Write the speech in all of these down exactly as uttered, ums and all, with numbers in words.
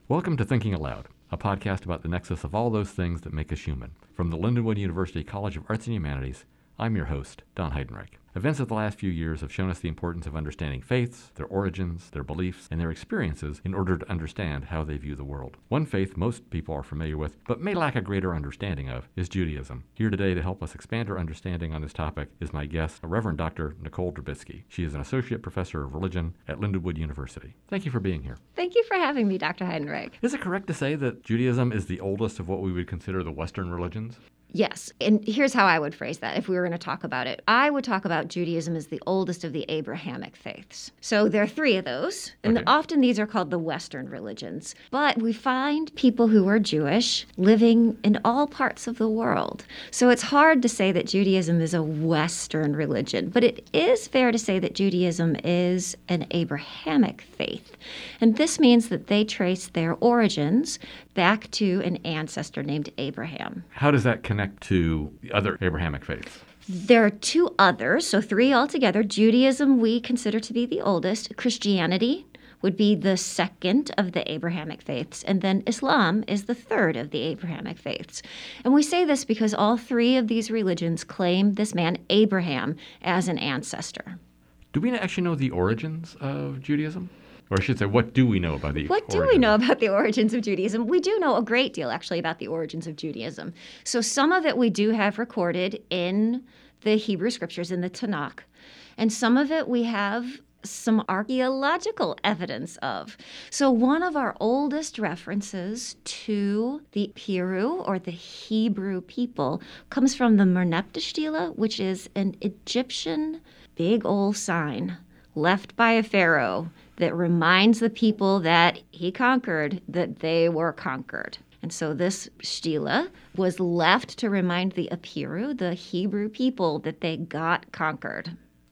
Welcome to Thinking Aloud, a podcast about the nexus of all those things that make us human. From the Lindenwood University College of Arts and Humanities, I'm your host, Don Heidenreich. Events of the last few years have shown us the importance of understanding faiths, their origins, their beliefs, and their experiences in order to understand how they view the world. One faith most people are familiar with, but may lack a greater understanding of, is Judaism. Here today to help us expand our understanding on this topic is my guest, Reverend Doctor Nicole Drabitsky. She is an associate professor of religion at Lindenwood University. Thank you for being here. Thank you for having me, Doctor Heidenreich. Is it correct to say that Judaism is the oldest of what we would consider the Western religions? Yes, and here's how I would phrase that if we were going to talk about it. I would talk about Judaism as the oldest of the Abrahamic faiths. So there are three of those, and Okay. often these are called the Western religions. But we find people who are Jewish living in all parts of the world. So it's hard to say that Judaism is a Western religion, but it is fair to say that Judaism is an Abrahamic faith. And this means that they trace their origins back to an ancestor named Abraham. How does that connect to the other Abrahamic faiths? There are two others, so three altogether. Judaism we consider to be the oldest. Christianity would be the second of the Abrahamic faiths, and then Islam is the third of the Abrahamic faiths. And we say this because all three of these religions claim this man Abraham as an ancestor. Do we actually know the origins of Judaism? Or I should say, what do we know about the What do we origins? know about the origins of Judaism? We do know a great deal, actually, about the origins of Judaism. So some of it we do have recorded in the Hebrew Scriptures, in the Tanakh. And some of it we have some archaeological evidence of. So one of our oldest references to the Piru, or the Hebrew people, comes from the Merneptah Stela, which is an Egyptian big old sign left by a pharaoh that reminds the people that he conquered that they were conquered. And so this stela was left to remind the Apiru, the Hebrew people, that they got conquered.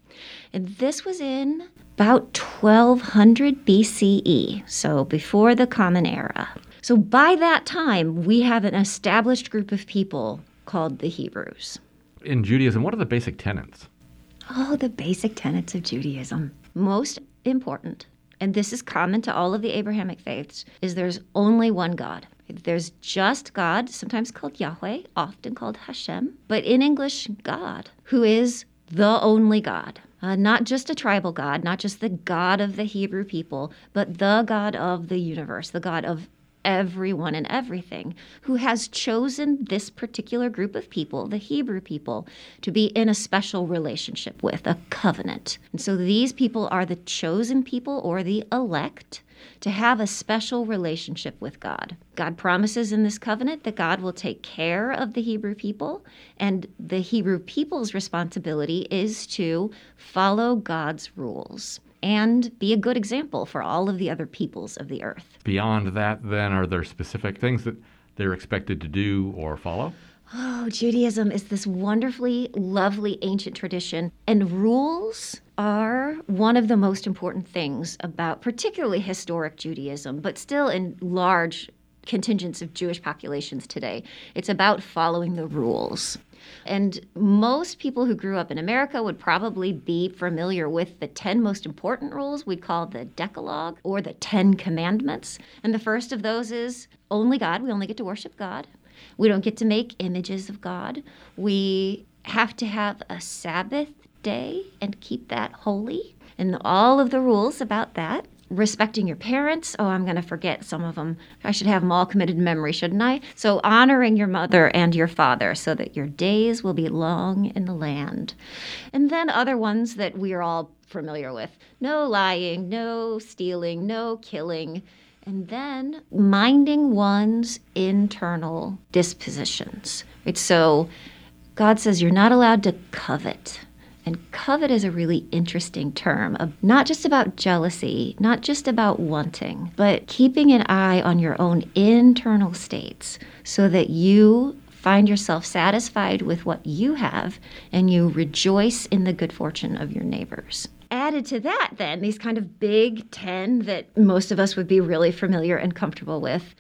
And this was in about twelve hundred B C E, so before the Common Era. So by that time, we have an established group of people called the Hebrews. In Judaism, what are the basic tenets? Oh, the basic tenets of Judaism. Most important, and this is common to all of the Abrahamic faiths, is there's only one God. There's just God, sometimes called Yahweh, often called Hashem, but in English, God, who is the only God. Uh, not just a tribal God, not just the God of the Hebrew people, but the God of the universe, the God of everyone and everything, who has chosen this particular group of people, the Hebrew people, to be in a special relationship with, a covenant. And so these people are the chosen people, or the elect, to have a special relationship with God. God promises in this covenant that God will take care of the Hebrew people, and the Hebrew people's responsibility is to follow God's rules and be a good example for all of the other peoples of the earth. Beyond that, then, are there specific things that they're expected to do or follow? Oh, Judaism is this wonderfully lovely ancient tradition, and rules are one of the most important things about particularly historic Judaism, but still in large contingents of Jewish populations today. It's about following the rules. And most people who grew up in America would probably be familiar with the ten most important rules we call the Decalogue, or the Ten Commandments. And the first of those is only God. We only get to worship God. We don't get to make images of God. We have to have a Sabbath day and keep that holy. And all of the rules about that. Respecting your parents. Oh, I'm going to forget some of them. I should have them all committed to memory, shouldn't I? So honoring your mother and your father so that your days will be long in the land. And then other ones that we are all familiar with. No lying, no stealing, no killing. And then minding one's internal dispositions. Right? So God says you're not allowed to covet. And covet is a really interesting term, of not just about jealousy, not just about wanting, but keeping an eye on your own internal states so that you find yourself satisfied with what you have and you rejoice in the good fortune of your neighbors. Added to that, then, these kind of big ten that most of us would be really familiar and comfortable with,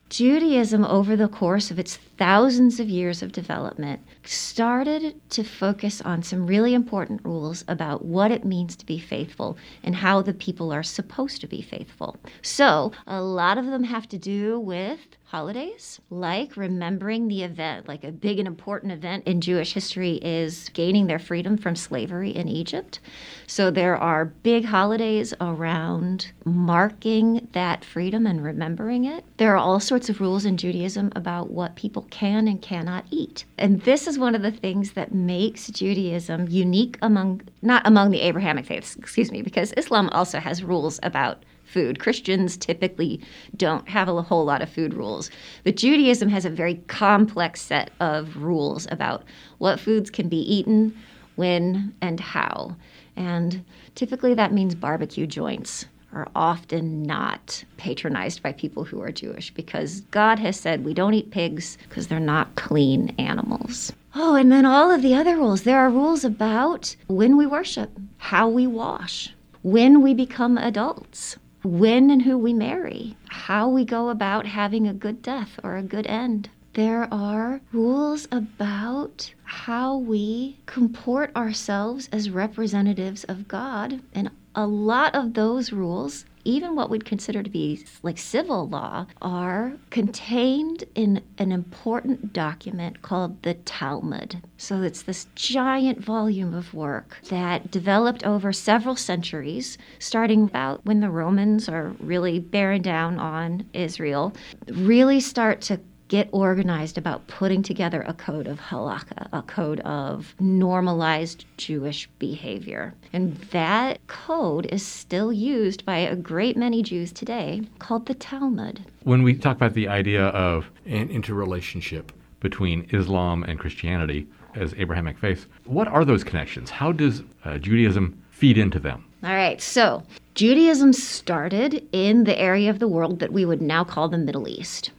Judaism, over the course of its thousands of years of development, started to focus on some really important rules about what it means to be faithful and how the people are supposed to be faithful. So a lot of them have to do with holidays, like remembering the event, like a big and important event in Jewish history is gaining their freedom from slavery in Egypt. So there are big holidays around marking that freedom and remembering it. There are all sorts of rules in Judaism about what people can and cannot eat. And this is one of the things that makes Judaism unique among, not among the Abrahamic faiths, excuse me, because Islam also has rules about food. Christians typically don't have a whole lot of food rules, but Judaism has a very complex set of rules about what foods can be eaten, when, and how. And typically that means barbecue joints are often not patronized by people who are Jewish because God has said we don't eat pigs because they're not clean animals. Oh, and then all of the other rules. There are rules about when we worship, how we wash, when we become adults, when and who we marry, how we go about having a good death or a good end. There are rules about how we comport ourselves as representatives of God. And a lot of those rules, even what we'd consider to be like civil law, are contained in an important document called the Talmud. So it's this giant volume of work that developed over several centuries, starting about when the Romans are really bearing down on Israel, really start to get organized about putting together a code of halakha, a code of normalized Jewish behavior. And that code is still used by a great many Jews today, called the Talmud. When we talk about the idea of an interrelationship between Islam and Christianity as Abrahamic faiths, what are those connections? How does uh, Judaism feed into them? All right, so Judaism started in the area of the world that we would now call the Middle East,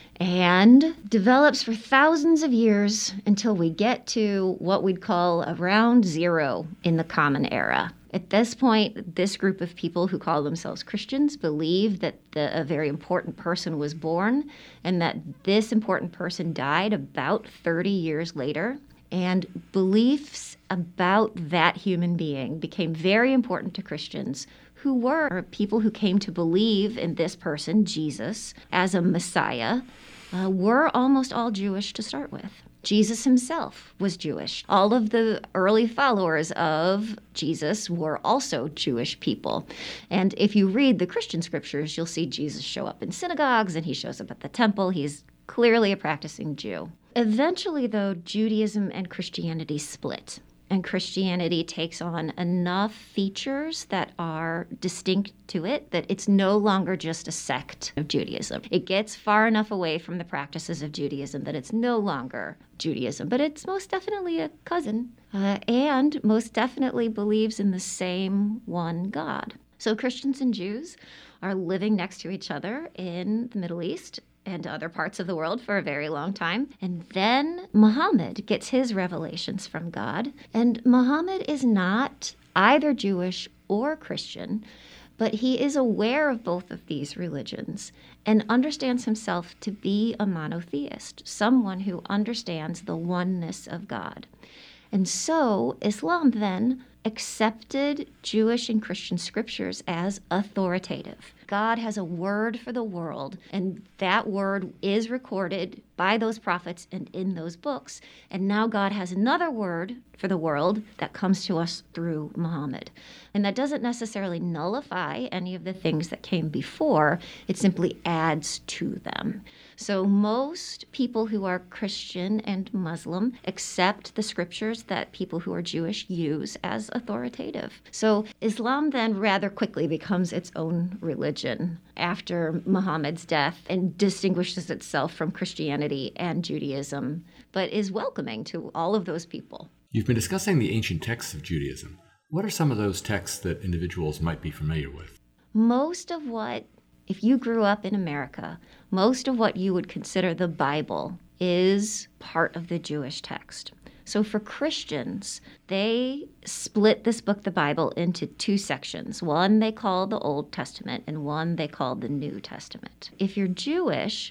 and develops for thousands of years until we get to what we'd call around zero in the Common Era. At this point, this group of people who call themselves Christians believe that the, a very important person was born and that this important person died about thirty years later. And beliefs about that human being became very important to Christians, who were people who came to believe in this person, Jesus, as a Messiah, uh, were almost all Jewish to start with. Jesus himself was Jewish. All of the early followers of Jesus were also Jewish people. And if you read the Christian scriptures, you'll see Jesus show up in synagogues and he shows up at the temple. He's clearly a practicing Jew. Eventually, though, Judaism and Christianity split. And Christianity takes on enough features that are distinct to it that it's no longer just a sect of Judaism. It gets far enough away from the practices of Judaism that it's no longer Judaism, but it's most definitely a cousin uh, and most definitely believes in the same one God. So Christians and Jews are living next to each other in the Middle East and other parts of the world for a very long time. And then Muhammad gets his revelations from God. And Muhammad is not either Jewish or Christian, but he is aware of both of these religions and understands himself to be a monotheist, someone who understands the oneness of God. And so Islam then accepted Jewish and Christian scriptures as authoritative. God has a word for the world, and that word is recorded by those prophets and in those books. And now God has another word for the world that comes to us through Muhammad. And that doesn't necessarily nullify any of the things that came before. It simply adds to them. So most people who are Christian and Muslim accept the scriptures that people who are Jewish use as authoritative. So Islam then rather quickly becomes its own religion after Muhammad's death and distinguishes itself from Christianity and Judaism, but is welcoming to all of those people. You've been discussing the ancient texts of Judaism. What are some of those texts that individuals might be familiar with? Most of what If you grew up in America, most of what you would consider the Bible is part of the Jewish text. So for Christians, they split this book, the Bible, into two sections. One they call the Old Testament and one they call the New Testament. If you're Jewish,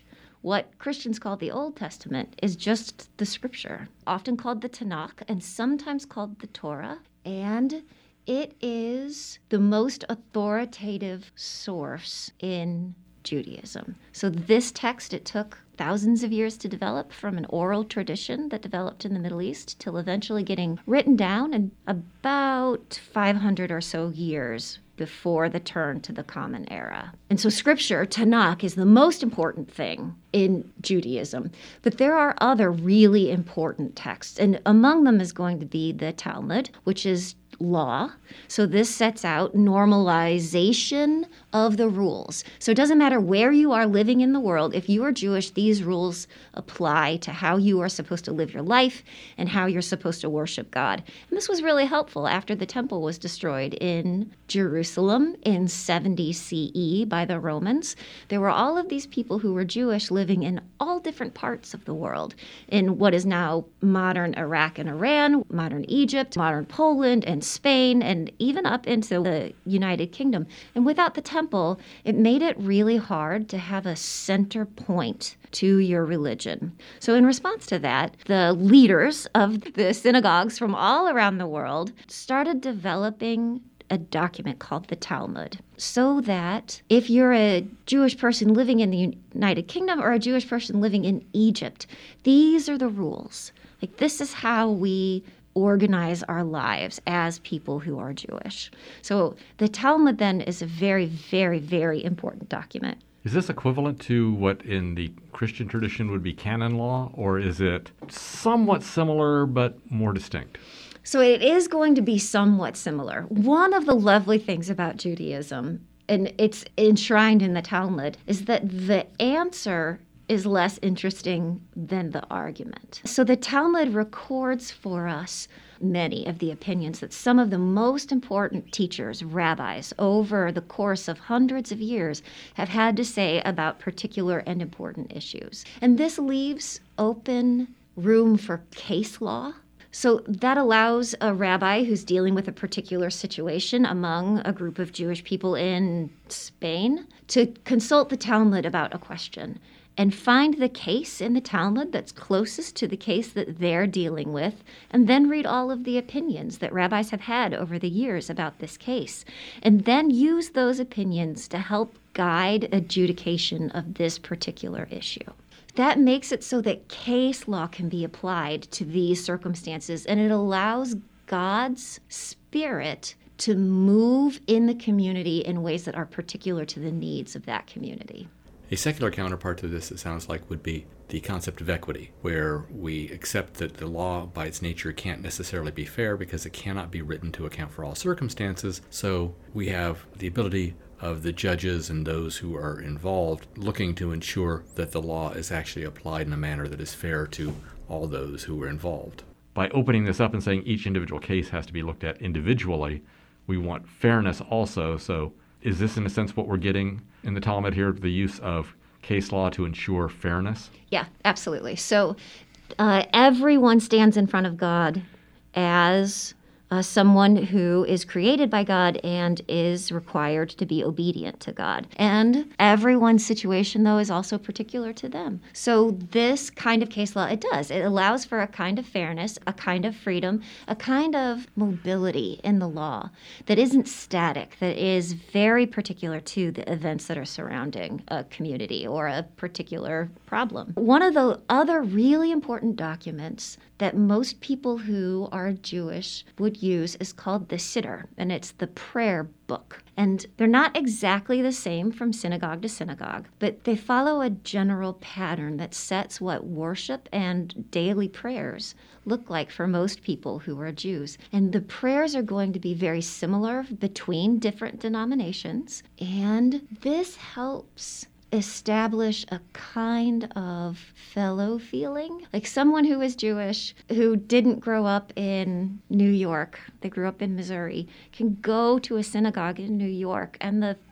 what Christians call the Old Testament is just the scripture, often called the Tanakh and sometimes called the Torah. And it is the most authoritative source in Judaism. So this text, it took thousands of years to develop from an oral tradition that developed in the Middle East till eventually getting written down in about five hundred or so years before the turn to the Common Era. And so scripture, Tanakh, is the most important thing in Judaism. But there are other really important texts, and among them is going to be the Talmud, which is law. So this sets out normalization of the rules. So it doesn't matter where you are living in the world. If you are Jewish, these rules apply to how you are supposed to live your life and how you're supposed to worship God. And this was really helpful after the temple was destroyed in Jerusalem in seventy C E by the Romans. There were all of these people who were Jewish living in all different parts of the world, in what is now modern Iraq and Iran, modern Egypt, modern Poland, and Spain, and even up into the United Kingdom. And without the temple, it made it really hard to have a center point to your religion. So in response to that, the leaders of the synagogues from all around the world started developing a document called the Talmud, so that if you're a Jewish person living in the United Kingdom or a Jewish person living in Egypt, these are the rules. Like, this is how we organize our lives as people who are Jewish. So the Talmud then is a very, very, very important document. Is this equivalent to what in the Christian tradition would be canon law, or is it somewhat similar but more distinct? So it is going to be somewhat similar. One of the lovely things about Judaism, and it's enshrined in the Talmud, is that the answer is less interesting than the argument. So the Talmud records for us many of the opinions that some of the most important teachers, rabbis, over the course of hundreds of years have had to say about particular and important issues. And this leaves open room for case law. So that allows a rabbi who's dealing with a particular situation among a group of Jewish people in Spain to consult the Talmud about a question and find the case in the Talmud that's closest to the case that they're dealing with, and then read all of the opinions that rabbis have had over the years about this case, and then use those opinions to help guide adjudication of this particular issue. That makes it so that case law can be applied to these circumstances, and it allows God's Spirit to move in the community in ways that are particular to the needs of that community. A secular counterpart to this, it sounds like, would be the concept of equity, where we accept that the law by its nature can't necessarily be fair because it cannot be written to account for all circumstances. So we have the ability of the judges and those who are involved looking to ensure that the law is actually applied in a manner that is fair to all those who are involved. By opening this up and saying each individual case has to be looked at individually, we want fairness also. So is this, in a sense, what we're getting in the Talmud here, the use of case law to ensure fairness? Yeah, absolutely. So uh, everyone stands in front of God as uh, someone who is created by God and is required to be obedient to God. And everyone's situation, though, is also particular to them. So this kind of case law, it does. It allows for a kind of fairness, a kind of freedom, a kind of mobility in the law that isn't static, that is very particular to the events that are surrounding a community or a particular problem. One of the other really important documents that most people who are Jewish would use is called the Siddur, and it's the prayer book. And they're not exactly the same from synagogue to synagogue, but they follow a general pattern that sets what worship and daily prayers look like for most people who are Jews. And the prayers are going to be very similar between different denominations, and this helps establish a kind of fellow feeling. Like someone who is Jewish, who didn't grow up in New York, they grew up in Missouri, can go to a synagogue in New York, and the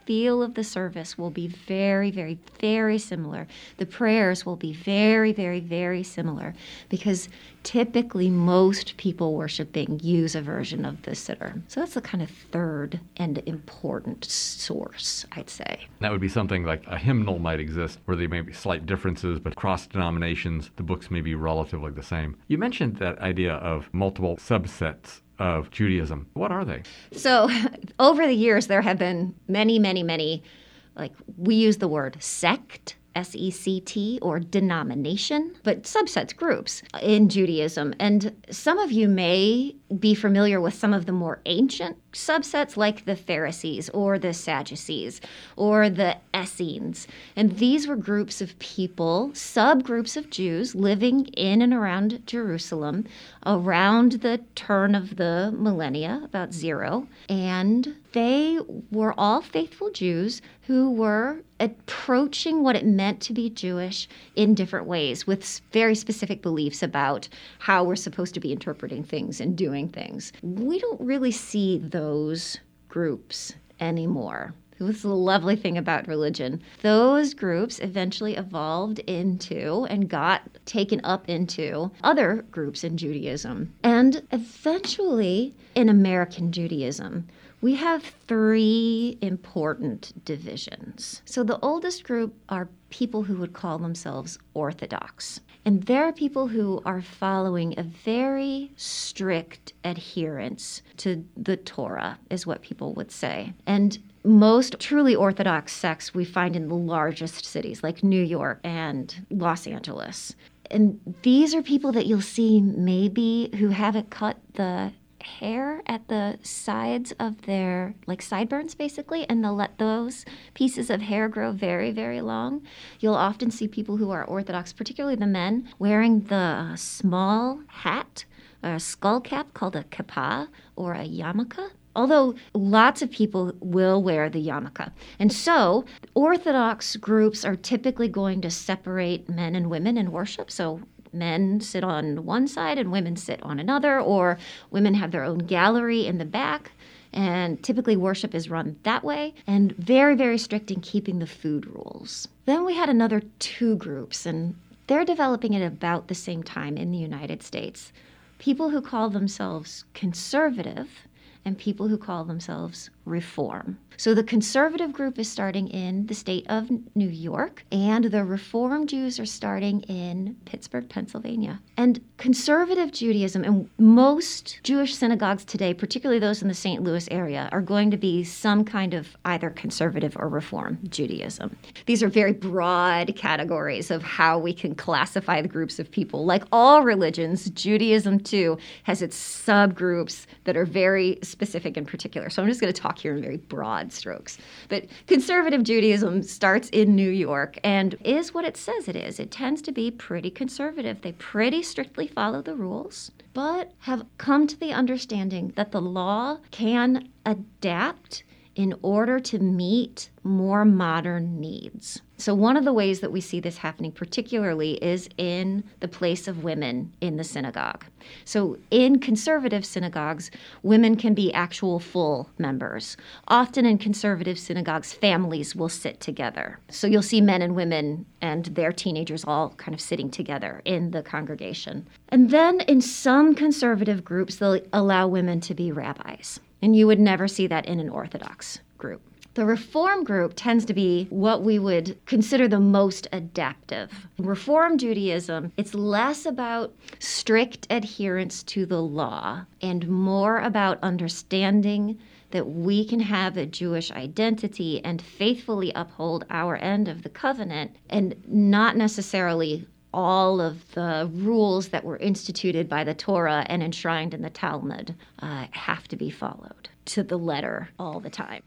feel of the service will be very, very, very similar. The prayers will be very, very, very similar because typically most people worshiping use a version of the Siddur. So that's the kind of third and important source, I'd say. That would be something like a hymnal might exist where there may be slight differences, but across denominations, the books may be relatively the same. You mentioned that idea of multiple subsets of Judaism. What are they? So over the years, there have been many, many, many, like we use the word sect, S E C T, or denomination, but subsets, groups in Judaism. And some of you may be familiar with some of the more ancient subsets like the Pharisees or the Sadducees or the Essenes. And these were groups of people, subgroups of Jews living in and around Jerusalem around the turn of the millennia, about zero. And they were all faithful Jews who were approaching what it meant to be Jewish in different ways with very specific beliefs about how we're supposed to be interpreting things and doing things. We don't really see those groups anymore. This is the lovely thing about religion. Those groups eventually evolved into and got taken up into other groups in Judaism. And eventually, in American Judaism, we have three important divisions. So the oldest group are people who would call themselves Orthodox. And they're people who are following a very strict adherence to the Torah, is what people would say. And most truly Orthodox sects we find in the largest cities like New York and Los Angeles. And these are people that you'll see maybe who haven't cut the hair at the sides of their, like sideburns basically, and they'll let those pieces of hair grow very, very long. You'll often see people who are Orthodox, particularly the men, wearing the small hat, or a skull cap called a kippah or a yarmulke. Although lots of people will wear the yarmulke. And so Orthodox groups are typically going to separate men and women in worship. So men sit on one side and women sit on another, or women have their own gallery in the back. And typically worship is run that way, and very, very strict in keeping the food rules. Then we had another two groups, and they're developing at about the same time in the United States. People who call themselves conservative and people who call themselves Reform. So the conservative group is starting in the state of New York, and the Reform Jews are starting in Pittsburgh, Pennsylvania. And conservative Judaism, and most Jewish synagogues today, particularly those in the Saint Louis area, are going to be some kind of either conservative or Reform Judaism. These are very broad categories of how we can classify the groups of people. Like all religions, Judaism too has its subgroups that are very specific and particular. So I'm just going to talk here in very broad strokes. But conservative Judaism starts in New York and is what it says it is. It tends to be pretty conservative. They pretty strictly follow the rules, but have come to the understanding that the law can adapt in order to meet more modern needs. So one of the ways that we see this happening particularly is in the place of women in the synagogue. So in conservative synagogues, women can be actual full members. Often in conservative synagogues, families will sit together. So you'll see men and women and their teenagers all kind of sitting together in the congregation. And then in some conservative groups, they'll allow women to be rabbis. And you would never see that in an Orthodox group. The Reform group tends to be what we would consider the most adaptive. In Reform Judaism, it's less about strict adherence to the law and more about understanding that we can have a Jewish identity and faithfully uphold our end of the covenant, and not necessarily all of the rules that were instituted by the Torah and enshrined in the Talmud uh, have to be followed to the letter all the time.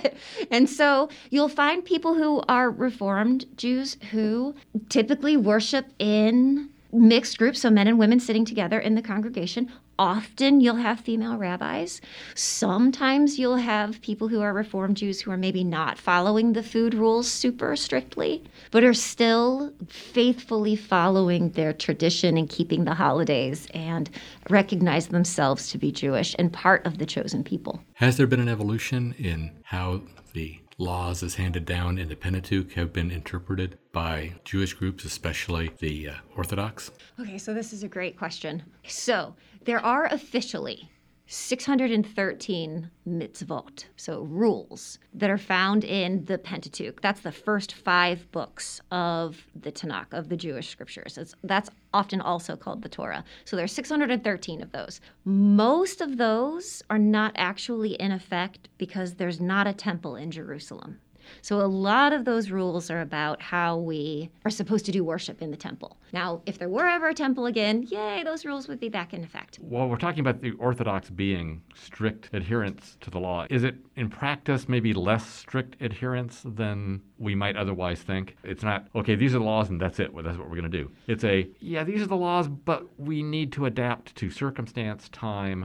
And so you'll find people who are Reformed Jews who typically worship in mixed groups, so men and women sitting together in the congregation. Often you'll have female rabbis. Sometimes you'll have people who are Reform Jews who are maybe not following the food rules super strictly, but are still faithfully following their tradition and keeping the holidays and recognize themselves to be Jewish and part of the chosen people. Has there been an evolution in how the laws as handed down in the Pentateuch have been interpreted by Jewish groups, especially the uh, Orthodox? Okay, so this is a great question. So there are officially six hundred thirteen mitzvot, so rules, that are found in the Pentateuch. That's the first five books of the Tanakh, of the Jewish scriptures. It's, that's often also called the Torah. So there are six hundred thirteen of those. Most of those are not actually in effect because there's not a temple in Jerusalem. So a lot of those rules are about how we are supposed to do worship in the temple. Now, if there were ever a temple again, yay, those rules would be back in effect. Well, we're talking about the Orthodox being strict adherence to the law. Is it in practice maybe less strict adherence than we might otherwise think? It's not, okay, these are the laws and that's it. Well, that's what we're going to do. It's a, yeah, these are the laws, but we need to adapt to circumstance, time,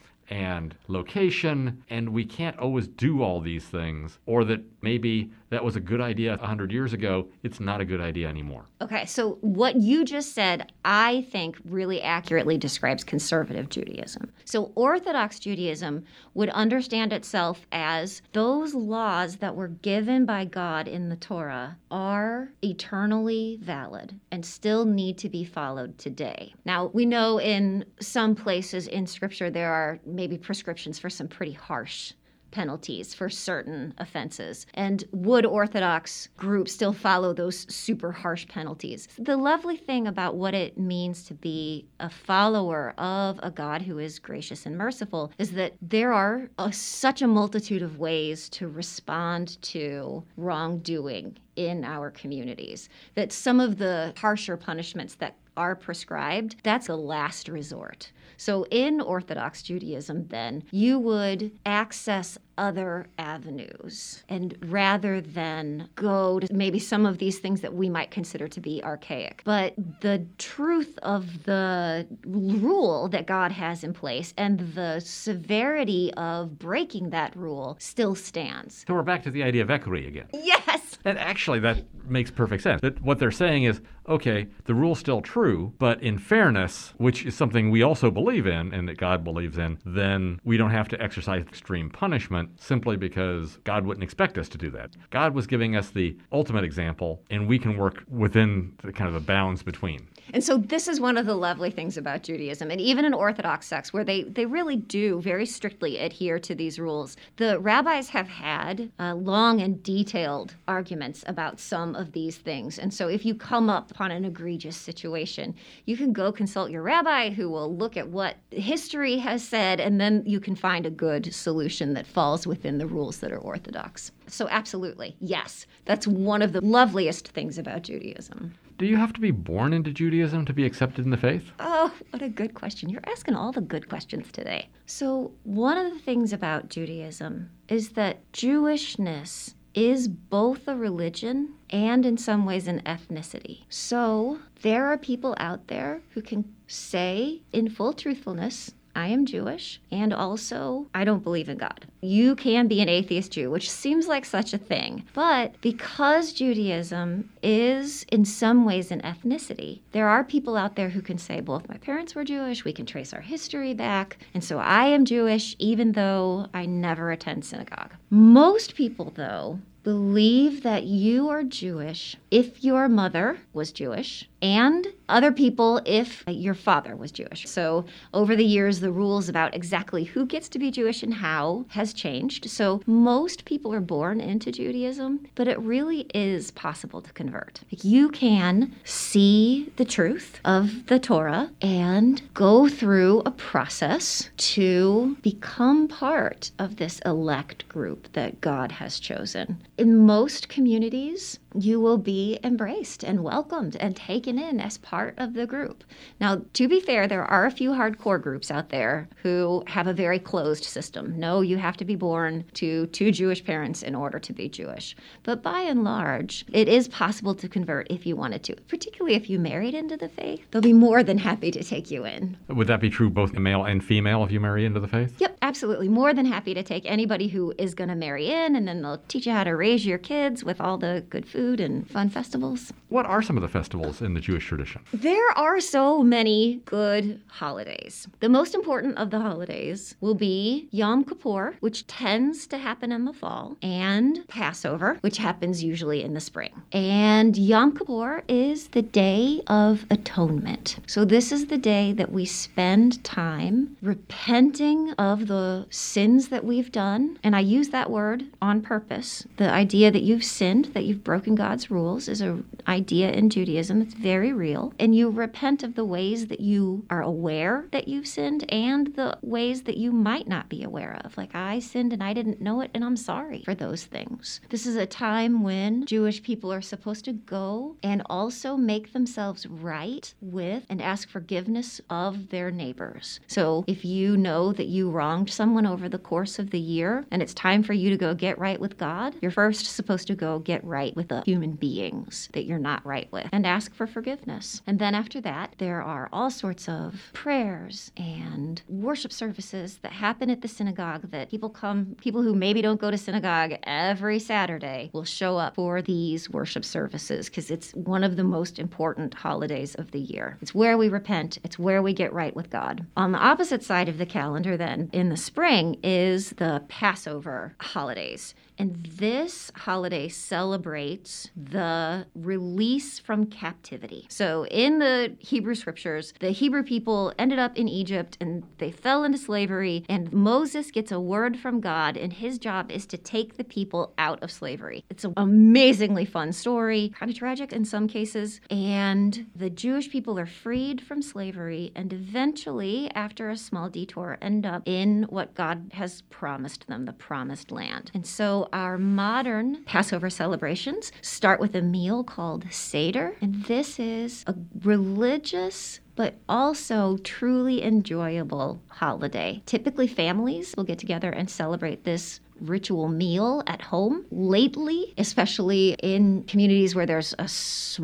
and location, and we can't always do all these things, or that maybe that was a good idea one hundred years ago, it's not a good idea anymore. Okay, so what you just said, I think, really accurately describes conservative Judaism. So Orthodox Judaism would understand itself as those laws that were given by God in the Torah are eternally valid and still need to be followed today. Now, we know in some places in Scripture there are maybe prescriptions for some pretty harsh penalties for certain offenses. And would Orthodox groups still follow those super harsh penalties? The lovely thing about what it means to be a follower of a God who is gracious and merciful is that there are a, such a multitude of ways to respond to wrongdoing in our communities that some of the harsher punishments that are prescribed, that's a last resort. So in Orthodox Judaism, then, you would access other avenues, and rather than go to maybe some of these things that we might consider to be archaic. But the truth of the rule that God has in place and the severity of breaking that rule still stands. So we're back to the idea of equity again. Yes! And actually, that makes perfect sense. That what they're saying is, okay, the rule's still true, but in fairness, which is something we also believe in and that God believes in, then we don't have to exercise extreme punishment simply because God wouldn't expect us to do that. God was giving us the ultimate example, and we can work within the kind of the bounds between. And so this is one of the lovely things about Judaism, and even in Orthodox sects where they, they really do very strictly adhere to these rules. The rabbis have had uh, long and detailed arguments about some of these things. And so if you come up upon an egregious situation, you can go consult your rabbi who will look at what history has said, and then you can find a good solution that falls within the rules that are Orthodox. So absolutely, yes, that's one of the loveliest things about Judaism. Do you have to be born into Judaism to be accepted in the faith? Oh, what a good question. You're asking all the good questions today. So one of the things about Judaism is that Jewishness is both a religion and in some ways an ethnicity. So there are people out there who can say in full truthfulness, I am Jewish, and also I don't believe in God. You can be an atheist Jew, which seems like such a thing. But because Judaism is in some ways an ethnicity, there are people out there who can say, both my parents were Jewish, we can trace our history back, and so I am Jewish even though I never attend synagogue. Most people, though, believe that you are Jewish if your mother was Jewish, and other people if your father was Jewish. So over the years, the rules about exactly who gets to be Jewish and how has changed. So most people are born into Judaism, but it really is possible to convert. You can see the truth of the Torah and go through a process to become part of this elect group that God has chosen. In most communities, you will be embraced and welcomed and taken in as part of the group. Now, to be fair, there are a few hardcore groups out there who have a very closed system. No, you have to be born to two Jewish parents in order to be Jewish. But by and large, it is possible to convert if you wanted to, particularly if you married into the faith. They'll be more than happy to take you in. Would that be true both male and female if you marry into the faith? Yep, absolutely. More than happy to take anybody who is going to marry in, and then they'll teach you how to raise your kids with all the good food food and fun festivals. What are some of the festivals in the Jewish tradition? There are so many good holidays. The most important of the holidays will be Yom Kippur, which tends to happen in the fall, and Passover, which happens usually in the spring. And Yom Kippur is the Day of Atonement. So this is the day that we spend time repenting of the sins that we've done. And I use that word on purpose. The idea that you've sinned, that you've broken God's rules, is an idea in Judaism that's very real. And you repent of the ways that you are aware that you've sinned and the ways that you might not be aware of. Like, I sinned and I didn't know it, and I'm sorry for those things. This is a time when Jewish people are supposed to go and also make themselves right with and ask forgiveness of their neighbors. So if you know that you wronged someone over the course of the year and it's time for you to go get right with God, you're first supposed to go get right with the human beings that you're not right with and ask for forgiveness. And then after that, there are all sorts of prayers and worship services that happen at the synagogue that people come, people who maybe don't go to synagogue every Saturday will show up for these worship services because it's one of the most important holidays of the year. It's where we repent. It's where we get right with God. On the opposite side of the calendar then, in the spring, is the Passover holidays. And this holiday celebrates the release from captivity. So in the Hebrew scriptures, the Hebrew people ended up in Egypt and they fell into slavery, and Moses gets a word from God, and his job is to take the people out of slavery. It's an amazingly fun story, kind of tragic in some cases, and the Jewish people are freed from slavery and eventually, after a small detour, end up in what God has promised them, the promised land. And so our modern Passover celebrations start with a meal called Seder, and this is a religious but also truly enjoyable holiday. Typically, families will get together and celebrate this ritual meal at home. Lately, especially in communities where there's a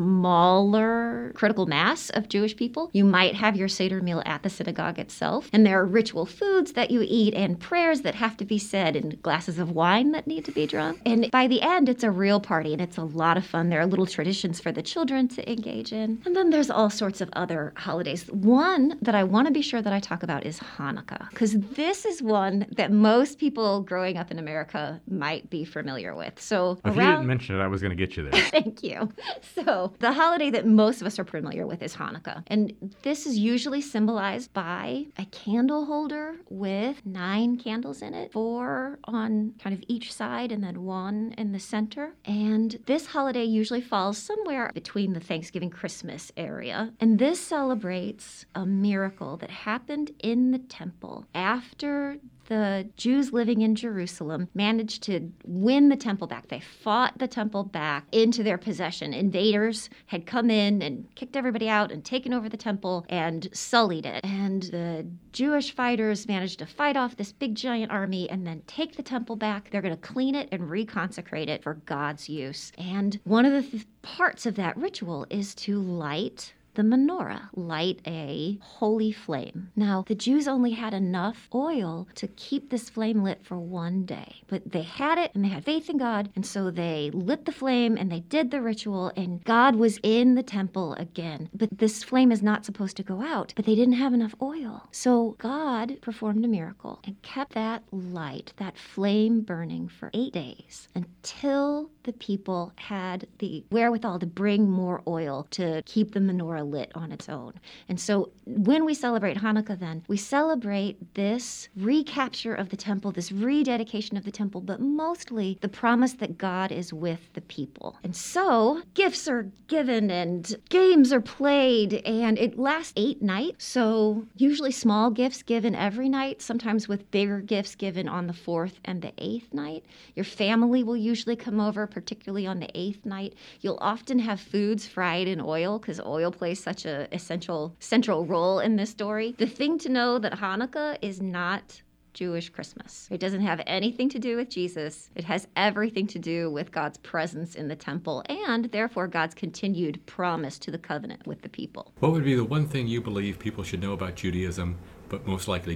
smaller critical mass of Jewish people, you might have your Seder meal at the synagogue itself. And there are ritual foods that you eat and prayers that have to be said and glasses of wine that need to be drunk. And by the end, it's a real party and it's a lot of fun. There are little traditions for the children to engage in. And then there's all sorts of other holidays. One that I want to be sure that I talk about is Hanukkah, because this is one that most people growing up in America might be familiar with. So if around... you didn't mention it, I was going to get you there. Thank you. So the holiday that most of us are familiar with is Hanukkah. And this is usually symbolized by a candle holder with nine candles in it, four on kind of each side and then one in the center. And this holiday usually falls somewhere between the Thanksgiving Christmas area. And this celebrates a miracle that happened in the temple after the Jews living in Jerusalem managed to win the temple back. They fought the temple back into their possession. Invaders had come in and kicked everybody out and taken over the temple and sullied it. And the Jewish fighters managed to fight off this big giant army and then take the temple back. They're going to clean it and reconsecrate it for God's use. And one of the th- parts of that ritual is to light the menorah, light a holy flame. Now, the Jews only had enough oil to keep this flame lit for one day, but they had it and they had faith in God, and so they lit the flame and they did the ritual, and God was in the temple again. But this flame is not supposed to go out, but they didn't have enough oil. So God performed a miracle and kept that light, that flame burning for eight days until the people had the wherewithal to bring more oil to keep the menorah lit on its own. And so when we celebrate Hanukkah then, we celebrate this recapture of the temple, this rededication of the temple, but mostly the promise that God is with the people. And so gifts are given and games are played, and it lasts eight nights. So usually small gifts given every night, sometimes with bigger gifts given on the fourth and the eighth night. Your family will usually come over, particularly on the eighth night. You'll often have foods fried in oil because oil plays such an essential central role in this story. The thing to know that Hanukkah is not Jewish Christmas. It doesn't have anything to do with Jesus. It has everything to do with God's presence in the temple and therefore God's continued promise to the covenant with the people. What would be the one thing you believe people should know about Judaism but most likely don't?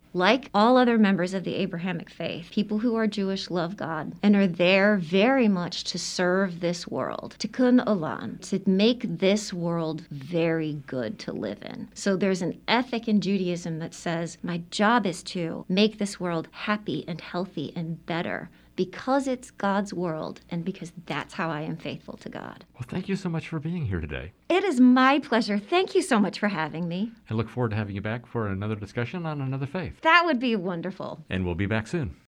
Like all other members of the Abrahamic faith, people who are Jewish love God and are there very much to serve this world, tikkun olam, to make this world very good to live in. So there's an ethic in Judaism that says, my job is to make this world happy and healthy and better, because it's God's world and because that's how I am faithful to God. Well, thank you so much for being here today. It is my pleasure. Thank you so much for having me. I look forward to having you back for another discussion on another faith. That would be wonderful. And we'll be back soon.